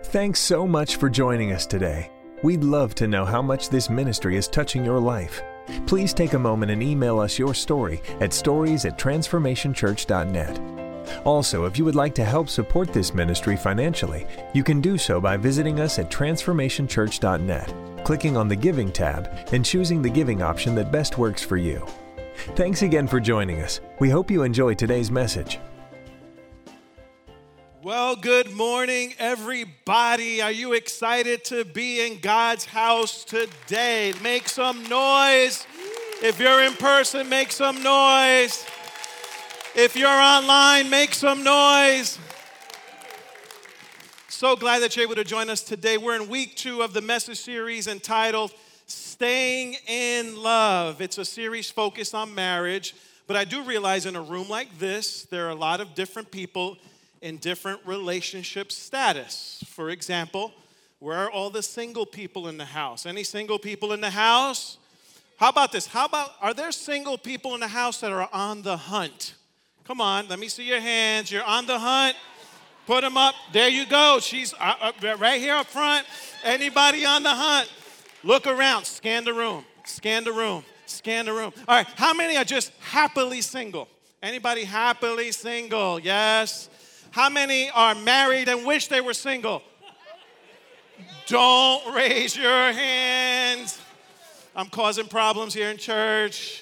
Thanks so much for joining us today. We'd love to know how much this ministry is touching your life. Please take a moment and email us your story at stories@transformationchurch.net. Also, if you would like to help support this ministry financially, you can do so by visiting us at transformationchurch.net, clicking on the Giving tab, and choosing the giving option that best works for you. Thanks again for joining us. We hope you enjoy today's message. Well, good morning, everybody. Are you excited to be in God's house today? Make some noise. If you're in person, make some noise. If you're online, make some noise. So glad that you're able to join us today. We're in week 2 of the message series entitled Staying in Love. It's a series focused on marriage, but I do realize in a room like this, there are a lot of different people in different relationship status. For example, where are all the single people in the house? Any single people in the house? How about this? Are there single people in the house that are on the hunt? Come on, let me see your hands. You're on the hunt. Put them up. There you go. She's right here up front. Anybody on the hunt? Look around. Scan the room. Scan the room. Scan the room. All right, how many are just happily single? Anybody happily single? Yes. How many are married and wish they were single? Don't raise your hands. I'm causing problems here in church.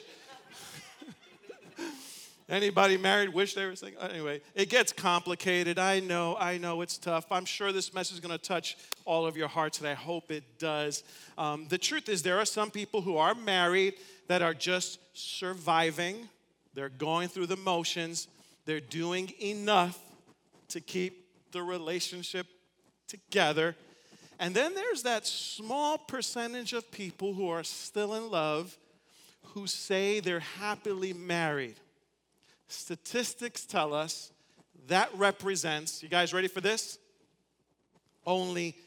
Anybody married wish they were single? Anyway, it gets complicated. I know it's tough. I'm sure this message is going to touch all of your hearts, and I hope it does. The truth is there are some people who are married that are just surviving. They're going through the motions. They're doing enough to keep the relationship together. And then there's that small percentage of people who are still in love who say they're happily married. Statistics tell us that represents, you guys ready for this? Only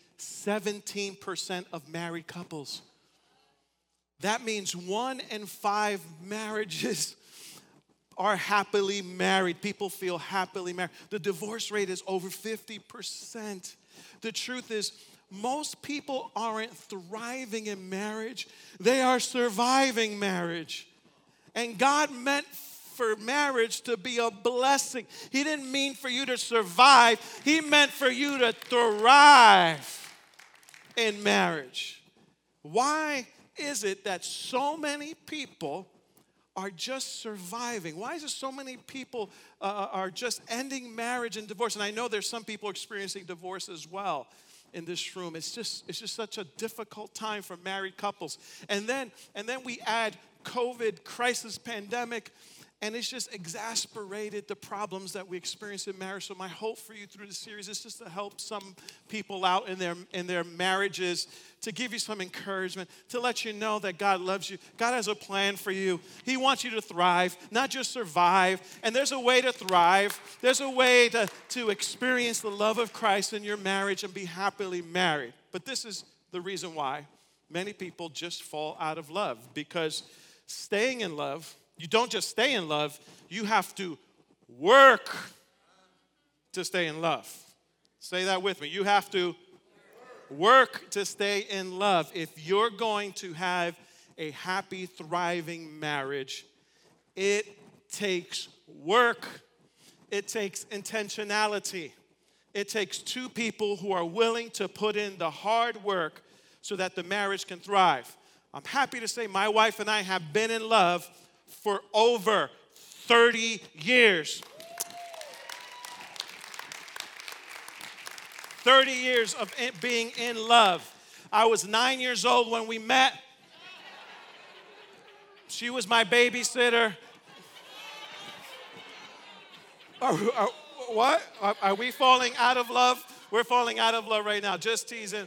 17% of married couples. That means 1 in 5 marriages are happily married. People feel happily married. The divorce rate is over 50%. The truth is, most people aren't thriving in marriage. They are surviving marriage. And God meant for marriage to be a blessing. He didn't mean for you to survive. He meant for you to thrive in marriage. Why is it that so many people are just surviving? Why is it so many people are just ending marriage and divorce? And I know there's some people experiencing divorce as well in this room. It's just such a difficult time for married couples. And then we add COVID, crisis, pandemic, and it's just exasperated the problems that we experience in marriage. So my hope for you through the series is just to help some people out in their marriages, to give you some encouragement, to let you know that God loves you. God has a plan for you. He wants you to thrive, not just survive. And there's a way to thrive. There's a way to experience the love of Christ in your marriage and be happily married. But this is the reason why many people just fall out of love, because staying in love, you don't just stay in love, you have to work to stay in love. Say that with me. You have to work to stay in love. If you're going to have a happy, thriving marriage, it takes work. It takes intentionality. It takes 2 people who are willing to put in the hard work so that the marriage can thrive. I'm happy to say my wife and I have been in love for over 30 years. 30 years of being in love. I was 9 years old when we met. She was my babysitter. What? Are we falling out of love? We're falling out of love right now. Just teasing.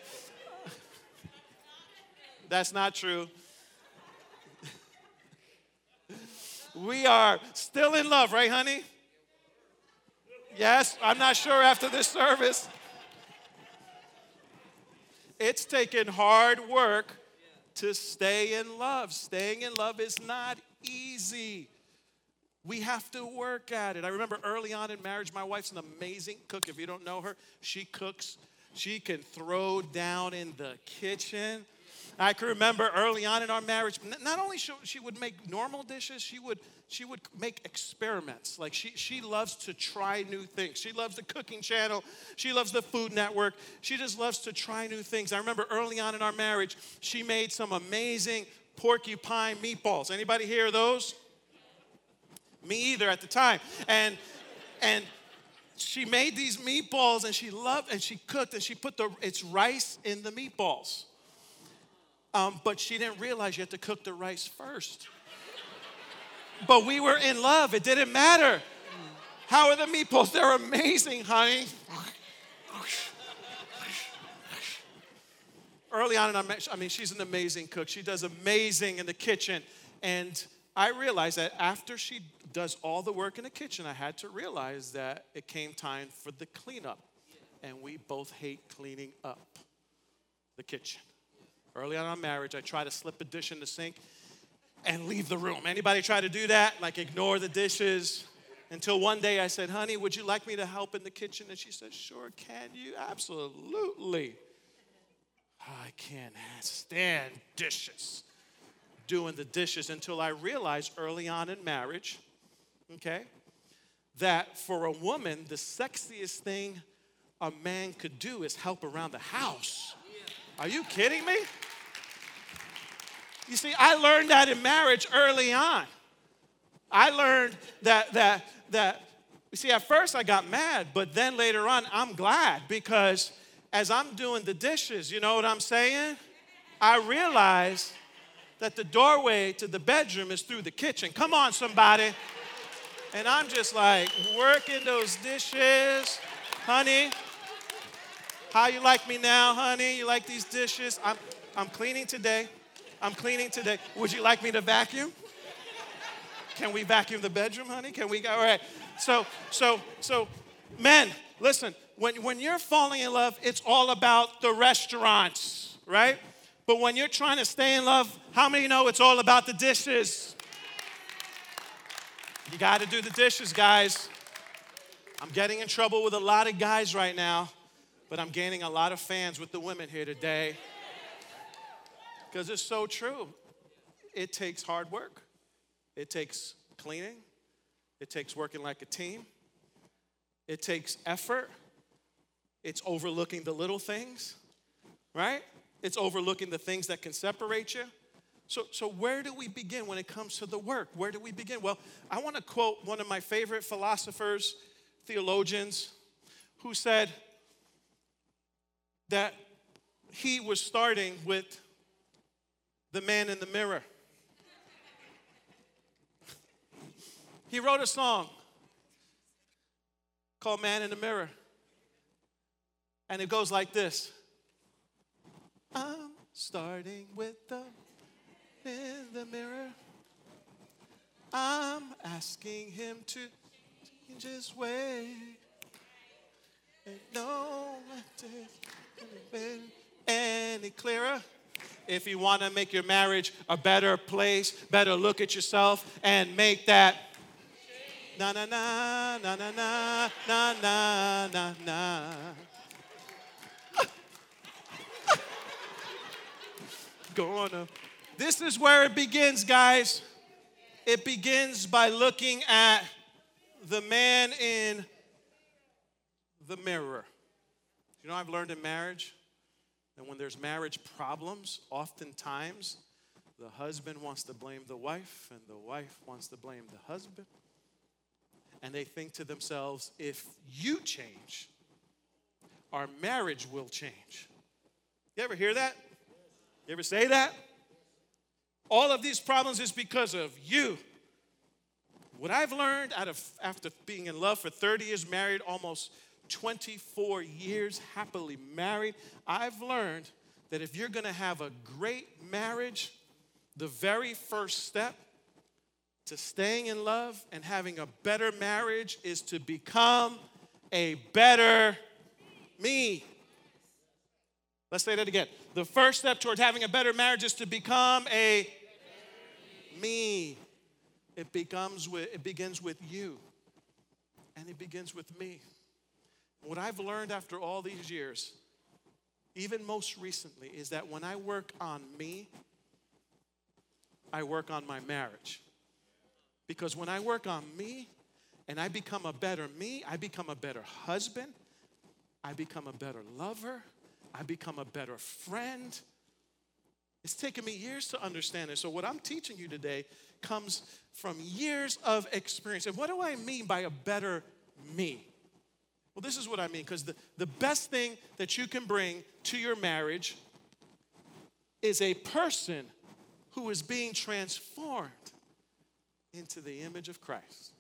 That's not true. We are still in love, right, honey? Yes, I'm not sure after this service. It's taken hard work to stay in love. Staying in love is not easy. We have to work at it. I remember early on in marriage, my wife's an amazing cook. If you don't know her, she cooks She can throw down in the kitchen. I can remember early on in our marriage, not only she would make normal dishes, she would make experiments. Like she loves to try new things. She loves the cooking channel. She loves the Food Network. She just loves to try new things. I remember early on in our marriage, she made some amazing porcupine meatballs. Anybody hear those? Me either at the time. And she made these meatballs, and she loved, and she cooked, and she put it's rice in the meatballs. But she didn't realize you had to cook the rice first. But we were in love. It didn't matter. How are the meatballs? They're amazing, honey. Early on in our marriage, she's an amazing cook. She does amazing in the kitchen. And I realized that after she does all the work in the kitchen, I had to realize that it came time for the cleanup. And we both hate cleaning up the kitchen. Early on in our marriage, I tried to slip a dish in the sink and leave the room. Anybody try to do that? Like ignore the dishes? Until one day I said, honey, would you like me to help in the kitchen? And she said, sure, can you? Absolutely. I can't stand dishes. Doing the dishes until I realized early on in marriage, okay, that for a woman, the sexiest thing a man could do is help around the house. Are you kidding me? You see, I learned that in marriage early on. I learned that you see, at first I got mad, but then later on I'm glad, because as I'm doing the dishes, you know what I'm saying? I realize that the doorway to the bedroom is through the kitchen. Come on, somebody. And I'm just like working those dishes. Honey, how you like me now, honey? You like these dishes? I'm cleaning today. I'm cleaning today. Would you like me to vacuum? Can we vacuum the bedroom, honey? Can we go? All right. So, men, listen. When you're falling in love, it's all about the restaurants, right? But when you're trying to stay in love, how many know it's all about the dishes? You got to do the dishes, guys. I'm getting in trouble with a lot of guys right now, but I'm gaining a lot of fans with the women here today. Because it's so true. It takes hard work. It takes cleaning. It takes working like a team. It takes effort. It's overlooking the little things, right? It's overlooking the things that can separate you. So where do we begin when it comes to the work? Where do we begin? Well, I want to quote one of my favorite philosophers, theologians, who said that he was starting with the man in the mirror. He wrote a song called Man in the Mirror. And it goes like this. I'm starting with the in the mirror. I'm asking him to change his way. And no been any clearer. If you want to make your marriage a better place, better look at yourself and make that na na na na na na na na na na. Gonna. This is where it begins, guys. It begins by looking at the man in the mirror. You know, I've learned in marriage that when there's marriage problems, oftentimes the husband wants to blame the wife and the wife wants to blame the husband. And they think to themselves, if you change, our marriage will change. You ever hear that? You ever say that? All of these problems is because of you. What I've learned after being in love for 30 years, married almost 24 years, happily married, I've learned that if you're going to have a great marriage, the very first step to staying in love and having a better marriage is to become a better me. Let's say that again. The first step toward having a better marriage is to become a me. It begins with you. And it begins with me. What I've learned after all these years even most recently, is that when I work on me, I work on my marriage. Because when I work on me and I become a better me, I become a better husband, I become a better lover, I become a better friend. It's taken me years to understand it. So what I'm teaching you today comes from years of experience. And what do I mean by a better me? Well, this is what I mean, because the best thing that you can bring to your marriage is a person who is being transformed into the image of Christ.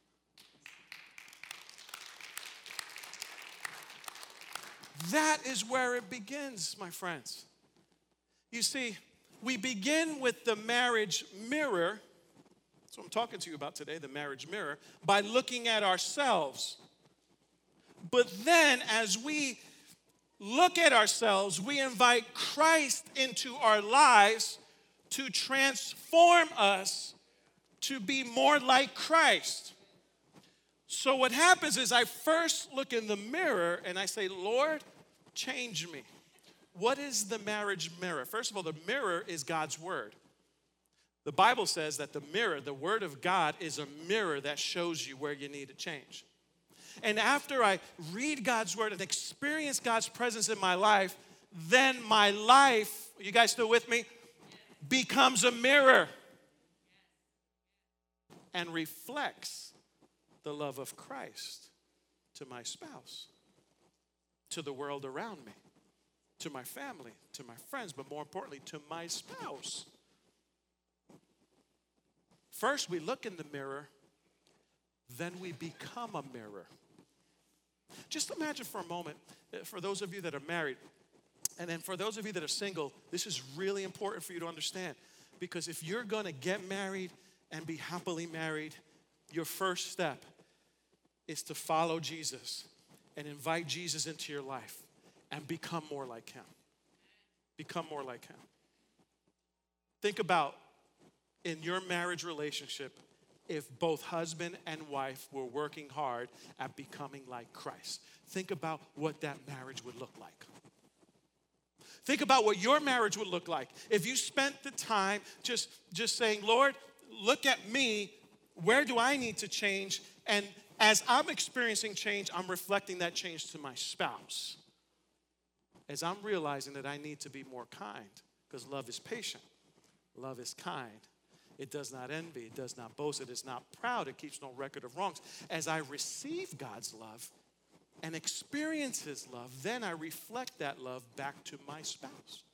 That is where it begins, my friends. You see, we begin with the marriage mirror. That's what I'm talking to you about today, the marriage mirror, by looking at ourselves. But then as we look at ourselves, we invite Christ into our lives to transform us to be more like Christ. So what happens is I first look in the mirror and I say, Lord, change me. What is the marriage mirror? First of all, the mirror is God's word. The Bible says that the mirror, the word of God, is a mirror that shows you where you need to change. And after I read God's word and experience God's presence in my life, then my life, you guys still with me, becomes a mirror and reflects the love of Christ to my spouse, to the world around me, to my family, to my friends, but more importantly, to my spouse. First, we look in the mirror, then we become a mirror. Just imagine for a moment, for those of you that are married, and then for those of you that are single, this is really important for you to understand. Because if you're going to get married and be happily married, your first step is to follow Jesus and invite Jesus into your life and become more like him. Become more like him. Think about in your marriage relationship if both husband and wife were working hard at becoming like Christ. Think about what that marriage would look like. Think about what your marriage would look like if you spent the time just saying, Lord, look at me. Where do I need to change? And as I'm experiencing change, I'm reflecting that change to my spouse. As I'm realizing that I need to be more kind, because love is patient, love is kind. It does not envy, it does not boast, it is not proud, it keeps no record of wrongs. As I receive God's love and experience his love, then I reflect that love back to my spouse.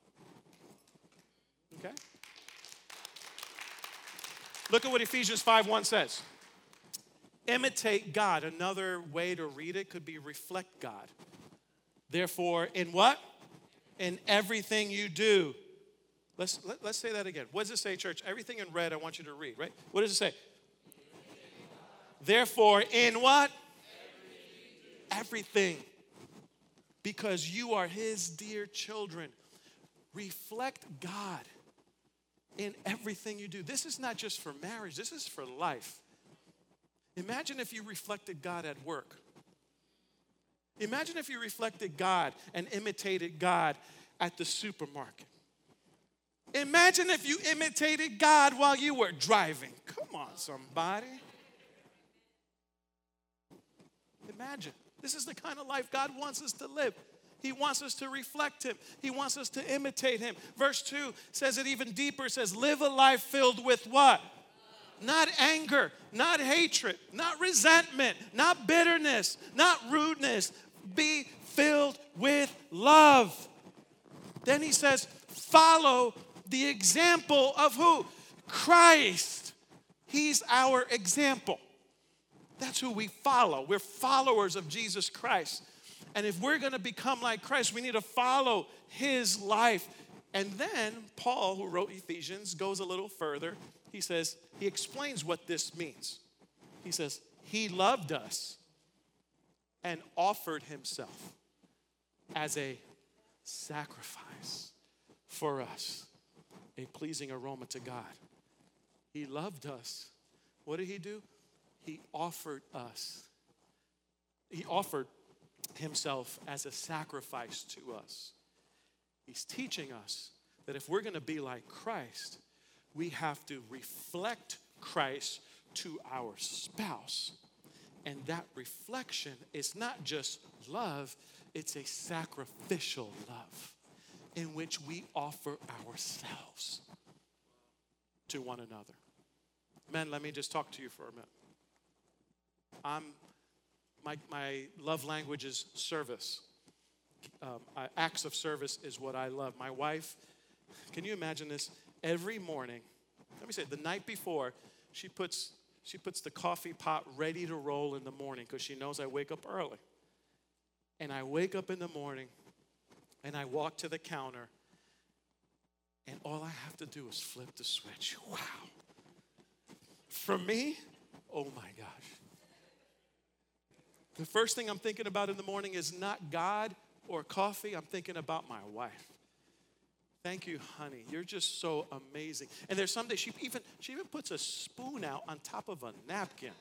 Okay? Look at what Ephesians 5:1 says. Imitate God. Another way to read it could be reflect God. Therefore, in what? In everything you do. Let's say that again. What does it say, church? Everything in red I want you to read, right? What does it say? Therefore, in what? Everything. Because you are his dear children. Reflect God in everything you do. This is not just for marriage. This is for life. Imagine if you reflected God at work. Imagine if you reflected God and imitated God at the supermarket. Imagine if you imitated God while you were driving. Come on, somebody. Imagine. This is the kind of life God wants us to live. He wants us to reflect him. He wants us to imitate him. Verse 2 says it even deeper. It says, live a life filled with what? Not anger, not hatred, not resentment, not bitterness, not rudeness. Be filled with love. Then he says, follow the example of who? Christ. He's our example. That's who we follow. We're followers of Jesus Christ. And if we're going to become like Christ, we need to follow his life. And then Paul, who wrote Ephesians, goes a little further. He says, he explains what this means. He says, he loved us and offered himself as a sacrifice for us, a pleasing aroma to God. He loved us. What did he do? He offered us. He offered himself as a sacrifice to us. He's teaching us that if we're going to be like Christ, we have to reflect Christ to our spouse. And that reflection is not just love, it's a sacrificial love in which we offer ourselves to one another. Men, let me just talk to you for a minute. My love language is service. Acts of service is what I love. My wife, can you imagine this? Every morning, let me say, the night before, she puts the coffee pot ready to roll in the morning because she knows I wake up early. And I wake up in the morning and I walk to the counter and all I have to do is flip the switch. Wow. For me, oh my gosh. The first thing I'm thinking about in the morning is not God or coffee. I'm thinking about my wife. Thank you, honey. You're just so amazing. And there's some days she even puts a spoon out on top of a napkin.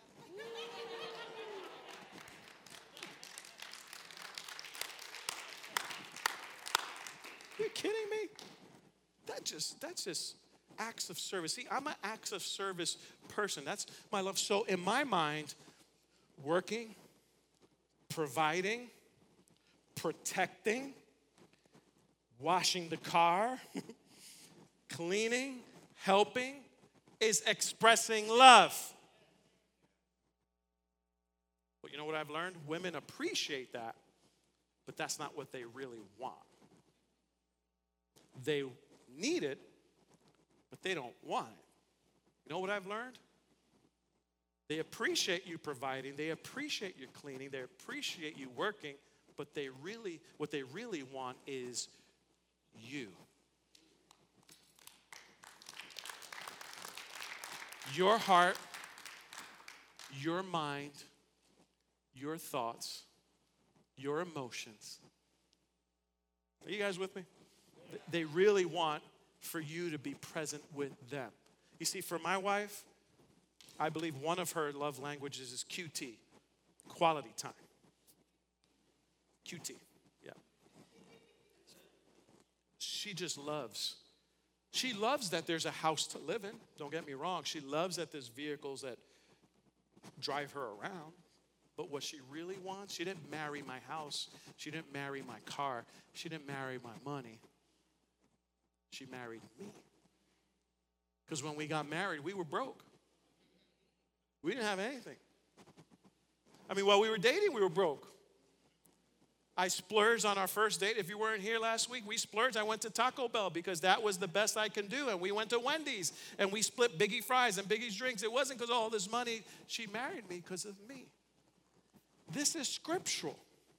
Are you kidding me? That's just acts of service. See, I'm an acts of service person. That's my love. So in my mind, working, providing, protecting, washing the car, cleaning, helping is expressing love. But you know what I've learned? Women appreciate that, but that's not what they really want. They need it, but they don't want it. You know what I've learned? They appreciate you providing, they appreciate you cleaning, they appreciate you working, but what they really want is you. Your heart, your mind, your thoughts, your emotions. Are you guys with me? They really want for you to be present with them. You see, for my wife, I believe one of her love languages is QT, quality time. QT, yeah. She just loves. She loves that there's a house to live in. Don't get me wrong. She loves that there's vehicles that drive her around. But what she really wants, she didn't marry my house. She didn't marry my car. She didn't marry my money. She married me. Because when we got married, we were broke. We didn't have anything. I mean, while we were dating, we were broke. I splurged on our first date. If you weren't here last week, we splurged. I went to Taco Bell because that was the best I can do. And we went to Wendy's and we split Biggie fries and Biggie's drinks. It wasn't because of all this money. She married me because of me. This is scriptural.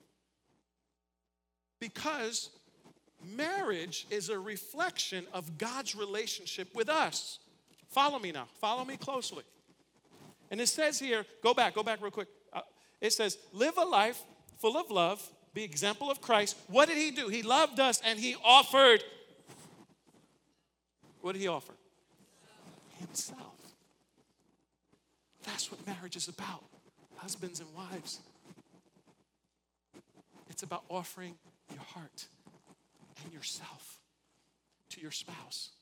Because marriage is a reflection of God's relationship with us. Follow me now. Follow me closely. And it says here, go back real quick. It says, live a life full of love, be example of Christ. What did he do? He loved us and he offered. What did he offer? Himself. That's what marriage is about, husbands and wives. It's about offering your heart and yourself to your spouse.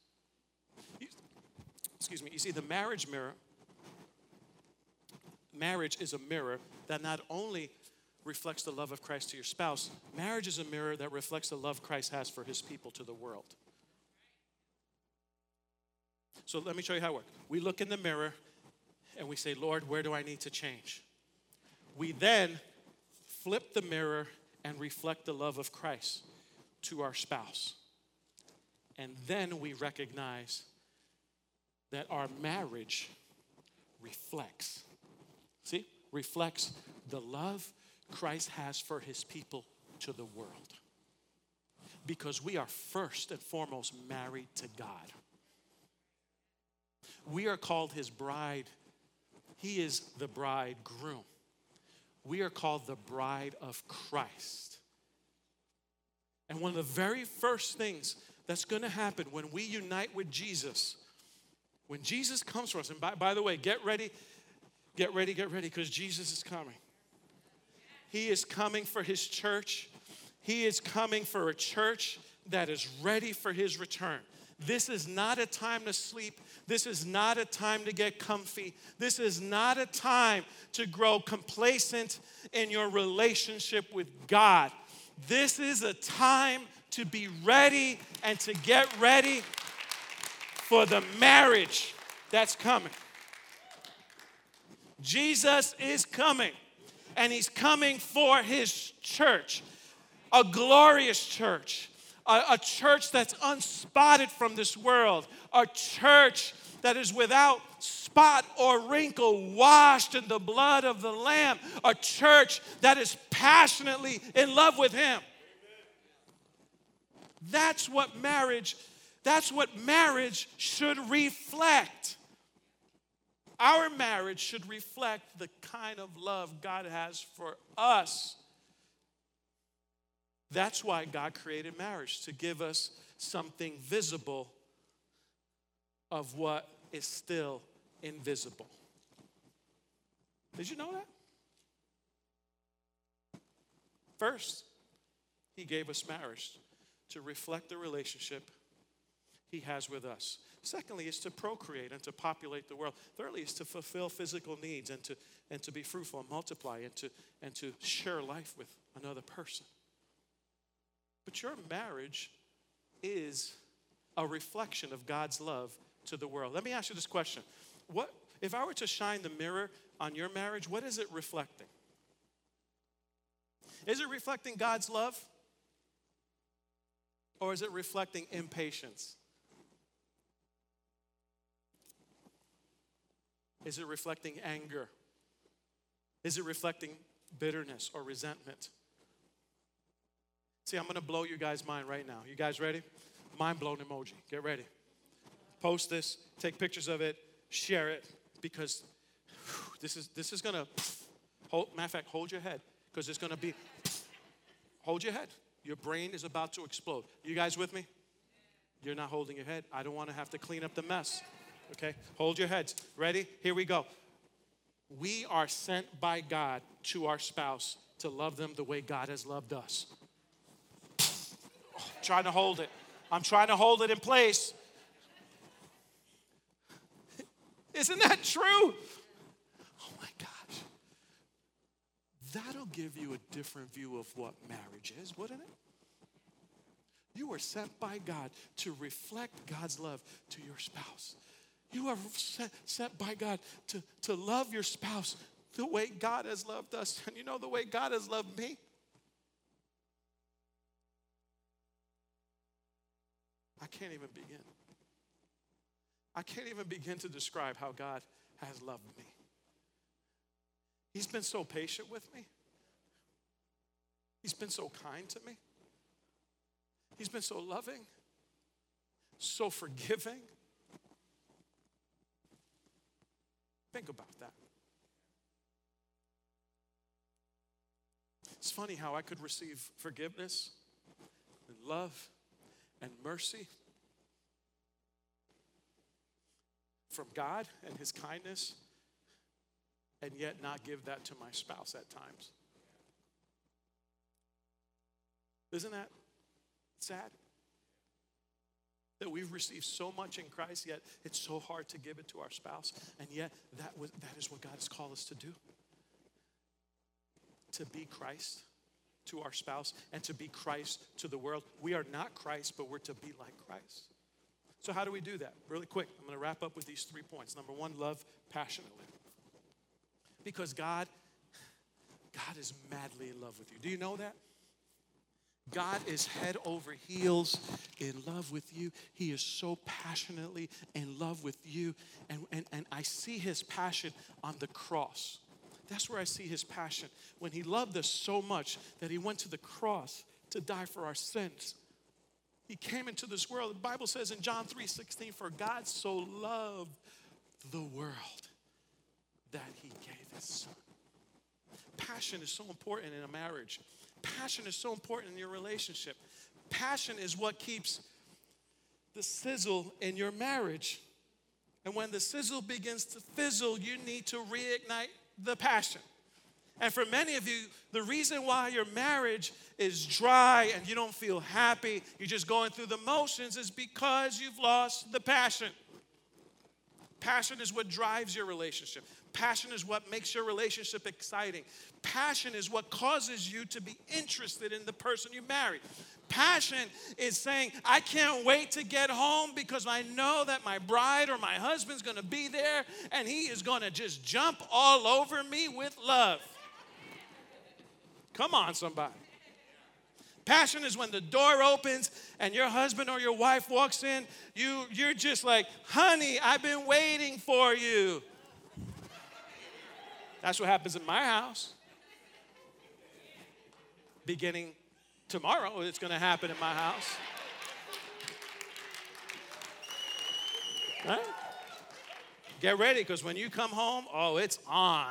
You see, the marriage mirror, marriage is a mirror that not only reflects the love of Christ to your spouse, marriage is a mirror that reflects the love Christ has for his people to the world. So let me show you how it works. We look in the mirror and we say, Lord, where do I need to change? We then flip the mirror and reflect the love of Christ to our spouse. And then we recognize that our marriage reflects the love Christ has for his people to the world. Because we are first and foremost married to God. We are called his bride. He is the bridegroom. We are called the bride of Christ. And one of the very first things that's going to happen when we unite with Jesus, when Jesus comes for us, and by the way, get ready, because Jesus is coming. He is coming for his church. He is coming for a church that is ready for his return. This is not a time to sleep. This is not a time to get comfy. This is not a time to grow complacent in your relationship with God. This is a time to be ready and to get ready for the marriage that's coming. Jesus is coming, and he's coming for his church, a glorious church, a church that's unspotted from this world, a church that is without spot or wrinkle, washed in the blood of the Lamb, a church that is passionately in love with him. That's what marriage should reflect. Our marriage should reflect the kind of love God has for us. That's why God created marriage, to give us something visible of what is still invisible. Did you know that? First, he gave us marriage to reflect the relationship he has with us. Secondly, is to procreate and to populate the world. Thirdly, is to fulfill physical needs and to be fruitful and multiply and to share life with another person. But your marriage is a reflection of God's love to the world. Let me ask you this question. What if I were to shine the mirror on your marriage, what is it reflecting? Is it reflecting God's love? Or is it reflecting impatience? Is it reflecting anger? Is it reflecting bitterness or resentment? See, I'm going to blow you guys' mind right now. You guys ready? Mind blown emoji. Get ready. Post this, take pictures of it, share it, because this is going to, matter of fact, hold your head, because it's going to be, hold your head. Your brain is about to explode. You guys with me? You're not holding your head. I don't want to have to clean up the mess. Okay? Hold your heads. Ready? Here we go. We are sent by God to our spouse to love them the way God has loved us. Trying to hold it. I'm trying to hold it in place. Isn't that true? Oh my gosh. That'll give you a different view of what marriage is, wouldn't it? You are sent by God to reflect God's love to your spouse. You are sent by God to love your spouse the way God has loved us. And you know the way God has loved me? I can't even begin. I can't even begin to describe how God has loved me. He's been so patient with me. He's been so kind to me. He's been so loving, so forgiving. Think about that. It's funny how I could receive forgiveness and love and mercy from God and his kindness, and yet not give that to my spouse at times. Isn't that sad? That we've received so much in Christ, yet it's so hard to give it to our spouse, and yet that is what God has called us to do. To be Christ to our spouse and to be Christ to the world. We are not Christ, but we're to be like Christ. So how do we do that? Really quick, I'm going to wrap up with these 3 points. Number one, love passionately. Because God is madly in love with you. Do you know that? God is head over heels in love with you. He is so passionately in love with you. And I see his passion on the cross. That's where I see his passion. When he loved us so much that he went to the cross to die for our sins. He came into this world. The Bible says in John 3:16, for God so loved the world that he gave his son. Passion is so important in a marriage. Passion is so important in your relationship. Passion is what keeps the sizzle in your marriage. And when the sizzle begins to fizzle, you need to reignite the passion. And for many of you, the reason why your marriage is dry and you don't feel happy, you're just going through the motions, is because you've lost the passion. Passion is what drives your relationship. Passion is what makes your relationship exciting. Passion is what causes you to be interested in the person you marry. Passion is saying, I can't wait to get home because I know that my bride or my husband's going to be there and he is going to just jump all over me with love. Come on, somebody. Passion is when the door opens and your husband or your wife walks in, you're just like, honey, I've been waiting for you. That's what happens in my house. Beginning tomorrow, it's going to happen in my house. Right? Get ready, because when you come home, oh, it's on.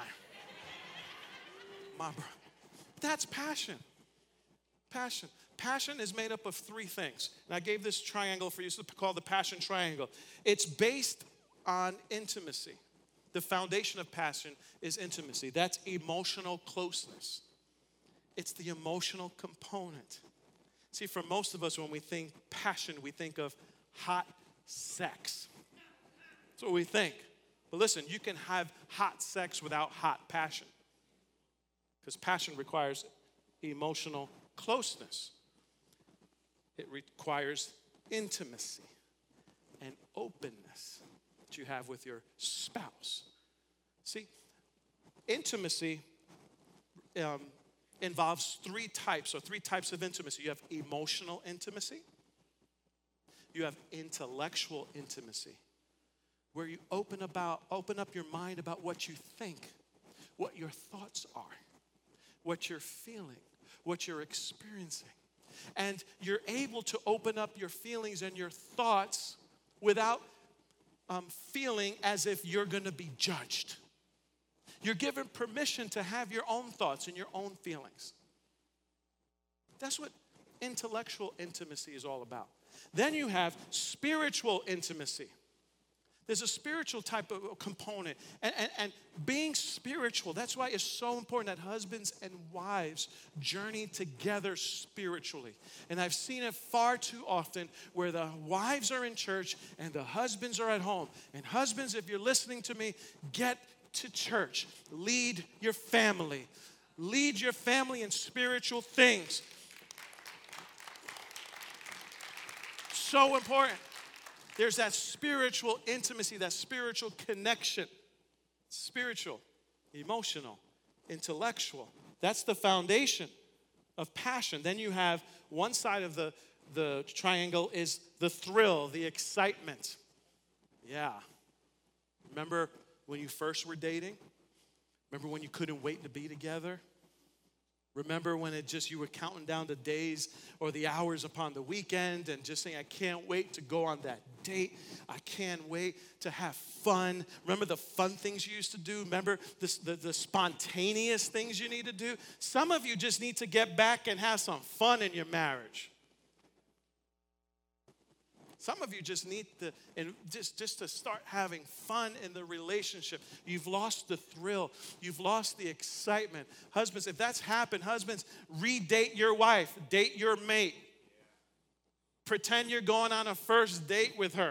That's passion. Passion. Passion is made up of three things. And I gave this triangle for you, it's called the passion triangle. It's based on intimacy. The foundation of passion is intimacy. That's emotional closeness. It's the emotional component. See, for most of us, when we think passion, we think of hot sex. That's what we think. But listen, you can have hot sex without hot passion. Because passion requires emotional closeness. It requires intimacy and openness that you have with your spouse. See, intimacy involves three types of intimacy. You have emotional intimacy. You have intellectual intimacy, where you open up your mind about what you think, what your thoughts are, what you're feeling, what you're experiencing. And you're able to open up your feelings and your thoughts without feeling as if you're going to be judged. You're given permission to have your own thoughts and your own feelings. That's what intellectual intimacy is all about. Then you have spiritual intimacy. There's a spiritual type of component. And being spiritual, that's why it's so important that husbands and wives journey together spiritually. And I've seen it far too often where the wives are in church and the husbands are at home. And husbands, if you're listening to me, get to church. Lead your family. Lead your family in spiritual things. So important. There's that spiritual intimacy, that spiritual connection. Spiritual, emotional, intellectual. That's the foundation of passion. Then you have one side of the triangle is the thrill, the excitement. Yeah. Remember when you first were dating? Remember when you couldn't wait to be together? Remember when you were counting down the days or the hours upon the weekend and just saying, I can't wait to go on that date. I can't wait to have fun. Remember the fun things you used to do? Remember the spontaneous things you need to do? Some of you just need to get back and have some fun in your marriage. Some of you just need just to start having fun in the relationship. You've lost the thrill. You've lost the excitement. Husbands, if that's happened, husbands, redate your wife. Date your mate. Pretend you're going on a first date with her.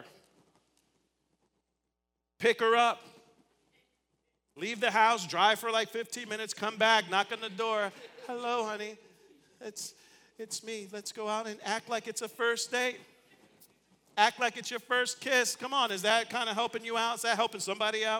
Pick her up. Leave the house, drive for like 15 minutes, come back, knock on the door. Hello, honey. It's me. Let's go out and act like it's a first date. Act like it's your first kiss. Come on, is that kind of helping you out? Is that helping somebody out?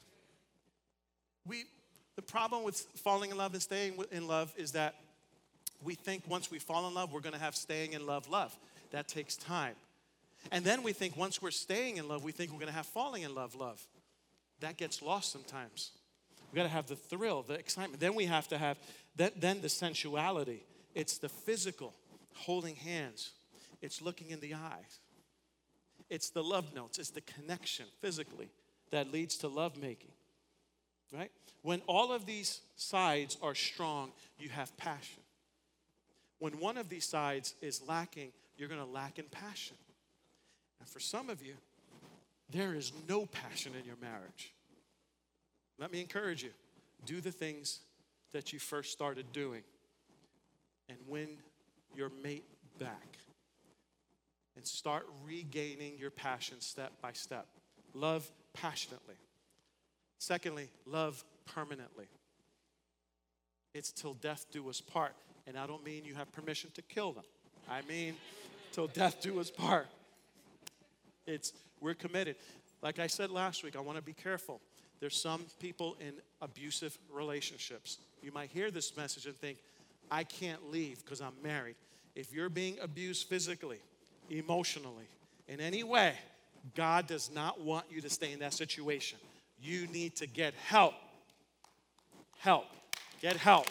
The problem with falling in love and staying in love is that we think once we fall in love, we're going to have staying in love. That takes time. And then we think once we're staying in love, we think we're going to have falling in love. That gets lost sometimes. We've got to have the thrill, the excitement. Then we have to have then the sensuality. It's the physical, holding hands. It's looking in the eyes. It's the love notes. It's the connection physically that leads to lovemaking, right? When all of these sides are strong, you have passion. When one of these sides is lacking, you're going to lack in passion. And for some of you, there is no passion in your marriage. Let me encourage you. Do the things that you first started doing and win your mate back. And start regaining your passion step by step. Love passionately. Secondly, love permanently. It's till death do us part. And I don't mean you have permission to kill them. I mean till death do us part. We're committed. Like I said last week, I want to be careful. There's some people in abusive relationships. You might hear this message and think, I can't leave because I'm married. If you're being abused physically, emotionally, in any way, God does not want you to stay in that situation. You need to get help. Help. Get help.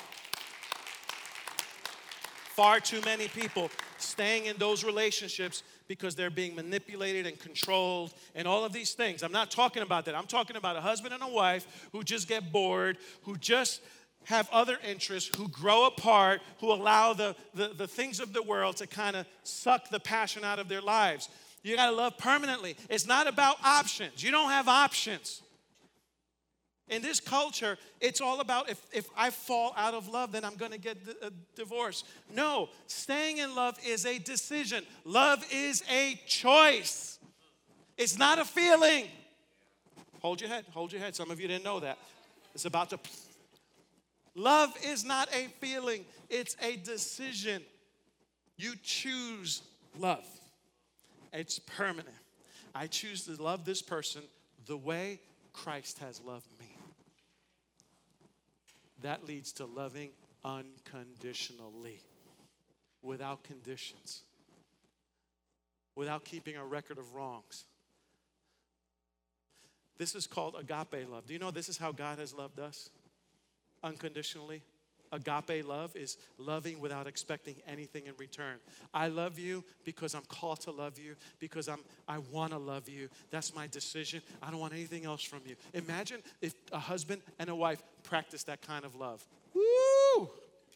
Far too many people staying in those relationships because they're being manipulated and controlled and all of these things. I'm not talking about that. I'm talking about a husband and a wife who just get bored, who just have other interests, who grow apart, who allow the things of the world to kind of suck the passion out of their lives. You got to love permanently. It's not about options. You don't have options. In this culture, it's all about if I fall out of love, then I'm going to get a divorce. No, staying in love is a decision. Love is a choice. It's not a feeling. Hold your head. Hold your head. Some of you didn't know that. It's about to... Love is not a feeling. It's a decision. You choose love. It's permanent. I choose to love this person the way Christ has loved me. That leads to loving unconditionally, without conditions, without keeping a record of wrongs. This is called agape love. Do you know this is how God has loved us? Unconditionally. Agape love is loving without expecting anything in return. I love you because I'm called to love you, because I want to love you. That's my decision. I don't want anything else from you. Imagine if a husband and a wife practice that kind of love. Woo!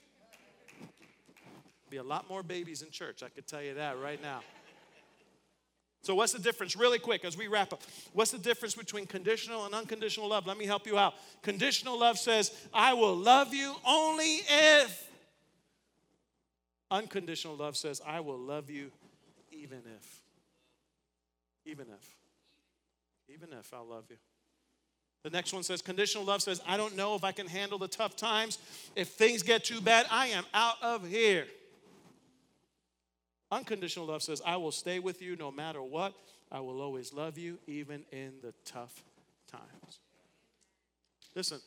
Be a lot more babies in church, I could tell you that right now. So what's the difference, really quick, as we wrap up? What's the difference between conditional and unconditional love? Let me help you out. Conditional love says, I will love you only if. Unconditional love says, I will love you even if. Even if. Even if I'll love you. The next one says, conditional love says, I don't know if I can handle the tough times. If things get too bad, I am out of here. Unconditional love says, I will stay with you no matter what. I will always love you, even in the tough times. Listen.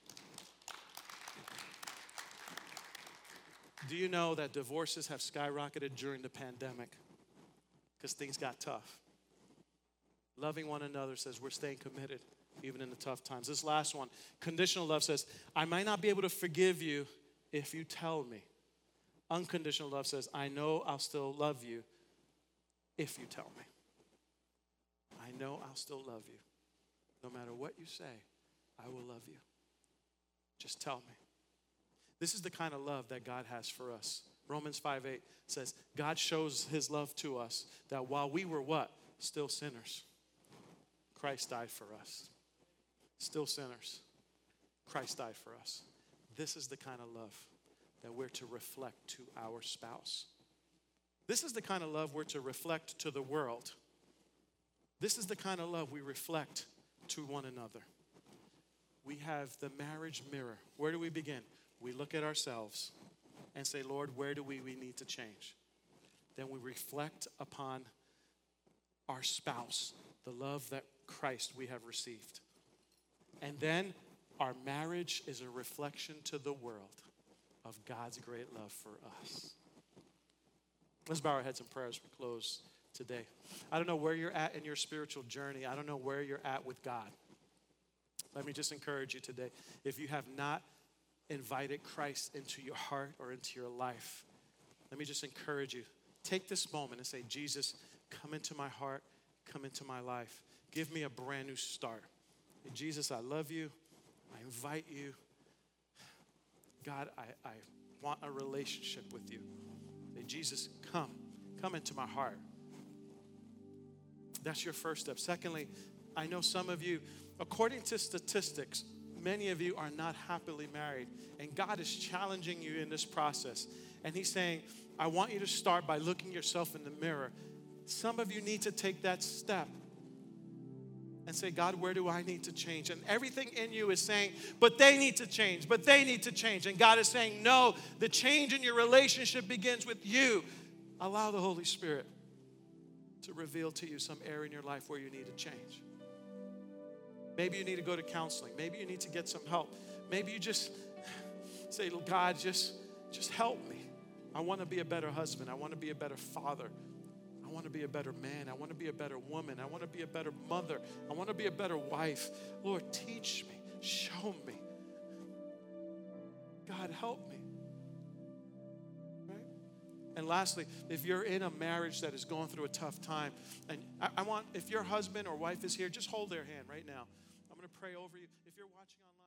Do you know that divorces have skyrocketed during the pandemic? Because things got tough. Loving one another says we're staying committed, even in the tough times. This last one, conditional love says, I might not be able to forgive you if you tell me. Unconditional love says, I know I'll still love you if you tell me. I know I'll still love you. No matter what you say, I will love you. Just tell me. This is the kind of love that God has for us. Romans 5:8 says, God shows his love to us that while we were what? Still sinners. Christ died for us. Still sinners. Christ died for us. This is the kind of love that we're to reflect to our spouse. This is the kind of love we're to reflect to the world. This is the kind of love we reflect to one another. We have the marriage mirror. Where do we begin? We look at ourselves and say, Lord, where do we need to change? Then we reflect upon our spouse, the love that Christ we have received. And then our marriage is a reflection to the world of God's great love for us. Let's bow our heads in prayer as we close today. I don't know where you're at in your spiritual journey. I don't know where you're at with God. Let me just encourage you today. If you have not invited Christ into your heart or into your life, let me just encourage you. Take this moment and say, Jesus, come into my heart, come into my life. Give me a brand new start. Hey, Jesus, I love you. I invite you. God, I want a relationship with you. Say, Jesus, come into my heart. That's your first step. Secondly, I know some of you, according to statistics, many of you are not happily married, and God is challenging you in this process. And he's saying, I want you to start by looking yourself in the mirror. Some of you need to take that step and say, God, where do I need to change? And everything in you is saying, but they need to change, but they need to change. And God is saying, no, the change in your relationship begins with you. Allow the Holy Spirit to reveal to you some area in your life where you need to change. Maybe you need to go to counseling. Maybe you need to get some help. Maybe you just say, God, just help me. I want to be a better husband. I want to be a better father. I want to be a better man. I want to be a better woman. I want to be a better mother. I want to be a better wife. Lord, teach me. Show me. God, help me. Right? And lastly, if you're in a marriage that is going through a tough time, and I want, if your husband or wife is here, just hold their hand right now. I'm going to pray over you. If you're watching online,